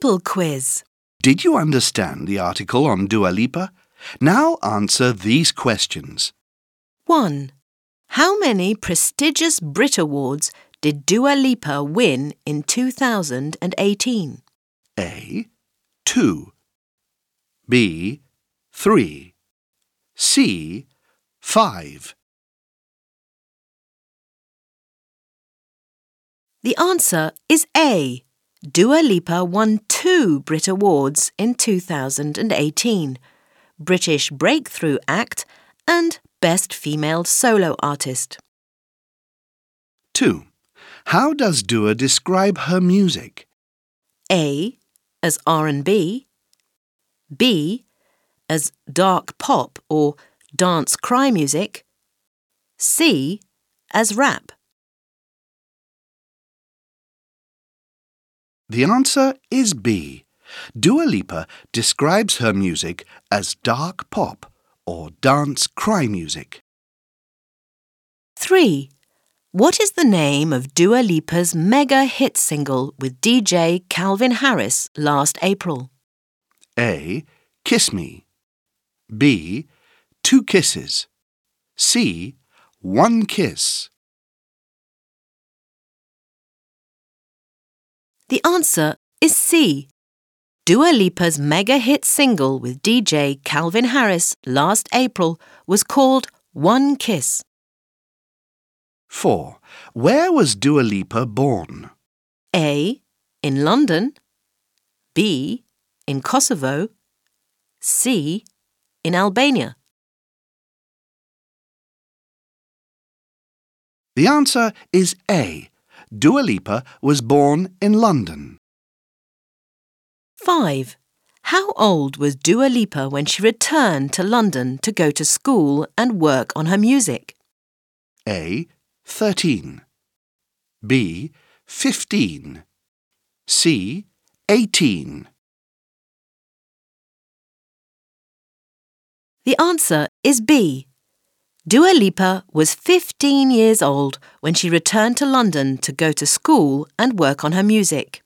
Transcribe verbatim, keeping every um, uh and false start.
People quiz. Did you understand the article on Dua Lipa? Now answer these questions. one. How many prestigious Brit Awards did Dua Lipa win in two thousand eighteen? A. Two. B. Three. C. Five. The answer is A. Dua Lipa won two Brit Awards in two thousand eighteen, British Breakthrough Act and Best Female Solo Artist. two. How does Dua describe her music? A. As R and B. B. As dark pop or dance cry music. C. As rap. The answer is B. Dua Lipa describes her music as dark pop or dance cry music. three. What is the name of Dua Lipa's mega hit single with D J Calvin Harris last April? A. Kiss Me. B. Two Kisses. C. One Kiss. The answer is C. Dua Lipa's mega hit single with D J Calvin Harris last April was called One Kiss. four. Where was Dua Lipa born? A. In London. B. In Kosovo. C. In Albania. The answer is A. Dua Lipa was born in London. five. How old was Dua Lipa when she returned to London to go to school and work on her music? A. Thirteen. B. Fifteen. C. Eighteen. The answer is B. Dua Lipa was fifteen years old when she returned to London to go to school and work on her music.